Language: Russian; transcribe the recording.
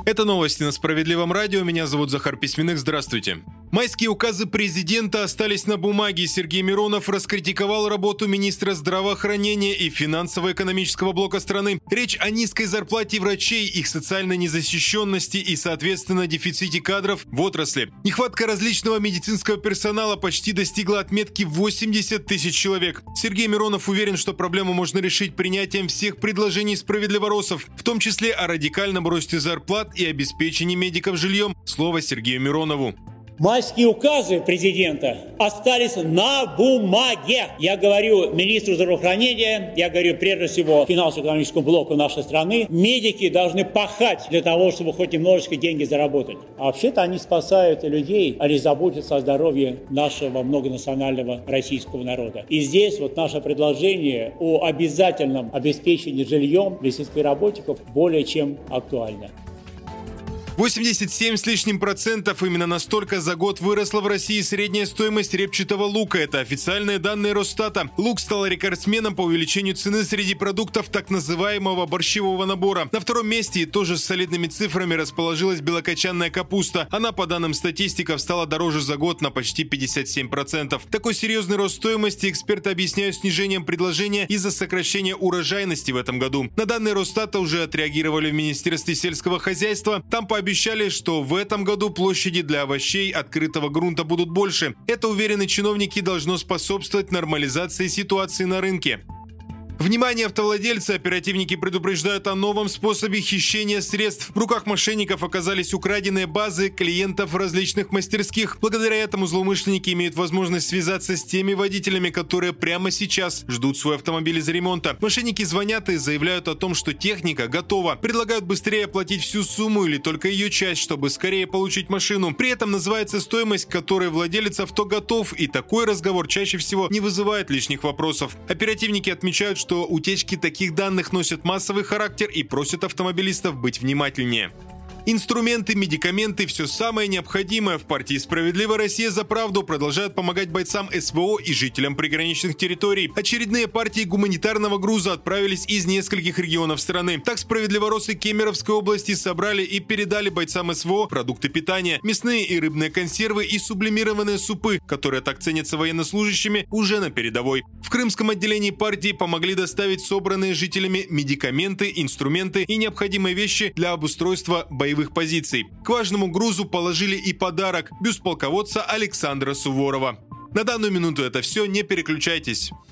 Это новости на Справедливом радио. Меня зовут Захар Письменных. Здравствуйте. Майские указы президента остались на бумаге. Сергей Миронов раскритиковал работу министра здравоохранения и финансово-экономического блока страны. Речь о низкой зарплате врачей, их социальной незащищенности и, соответственно, дефиците кадров в отрасли. Нехватка различного медицинского персонала почти достигла отметки 80 тысяч человек. Сергей Миронов уверен, что проблему можно решить принятием всех предложений справедливоросов, в том числе о радикальном росте зарплат и обеспечении медиков жильем. Слово Сергею Миронову. Майские указы президента остались на бумаге. Я говорю министру здравоохранения, я говорю прежде всего финансово-экономическому блоку нашей страны. Медики должны пахать для того, чтобы хоть немножечко деньги заработать. А вообще-то они спасают людей, а не заботятся о здоровье нашего многонационального российского народа. И здесь вот наше предложение о обязательном обеспечении жильем медицинских работников более чем актуально. 87 с лишним процентов, именно настолько за год выросла в России средняя стоимость репчатого лука. Это официальные данные Росстата. Лук стал рекордсменом по увеличению цены среди продуктов так называемого борщевого набора. На втором месте и тоже с солидными цифрами расположилась белокочанная капуста. Она, по данным статистиков, стала дороже за год на почти 57%. Такой серьезный рост стоимости эксперты объясняют снижением предложения из-за сокращения урожайности в этом году. На данные Росстата уже отреагировали в Министерстве сельского хозяйства. Там пообещали, что в этом году площади для овощей открытого грунта будут больше. Это, уверены чиновники, должно способствовать нормализации ситуации на рынке. Внимание, автовладельцы! Оперативники предупреждают о новом способе хищения средств. В руках мошенников оказались украденные базы клиентов различных мастерских. Благодаря этому злоумышленники имеют возможность связаться с теми водителями, которые прямо сейчас ждут свой автомобиль из ремонта. Мошенники звонят и заявляют о том, что техника готова. Предлагают быстрее оплатить всю сумму или только ее часть, чтобы скорее получить машину. При этом называется стоимость, к которой владелец авто готов, и такой разговор чаще всего не вызывает лишних вопросов. Оперативники отмечают, что утечки таких данных носят массовый характер и просят автомобилистов быть внимательнее. Инструменты, медикаменты – все самое необходимое. В партии «Справедливая Россия за правду» продолжают помогать бойцам СВО и жителям приграничных территорий. Очередные партии гуманитарного груза отправились из нескольких регионов страны. Так, справедливоросы Кемеровской области собрали и передали бойцам СВО продукты питания, мясные и рыбные консервы и сублимированные супы, которые так ценятся военнослужащими уже на передовой. В крымском отделении партии помогли доставить собранные жителями медикаменты, инструменты и необходимые вещи для обустройства боевых позиций. К важному грузу положили и подарок – бюст полководца Александра Суворова. На данную минуту это все, не переключайтесь.